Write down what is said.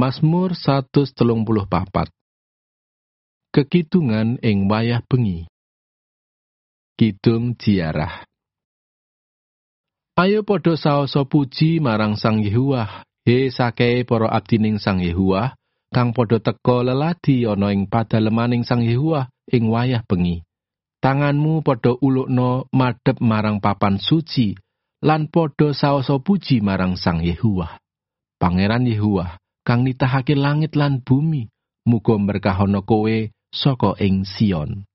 Mazmur 134. Kekidungan ing wayah bengi. Kidung Ziarah. Ayo padha saosa puji marang Sang Yehuwah, he sakehe para abdining Sang Yehuwah, kang padha teka leladi ana ing padalemaning Sang Yehuwah ing wayah bengi. Tanganmu padha ulukna madhep marang papan suci, lan padha saosa puji marang Sang Yehuwah. Pangeran Yehuwah, kang nitahake langit lan bumi, muga berkahana kowe saka ing Sion.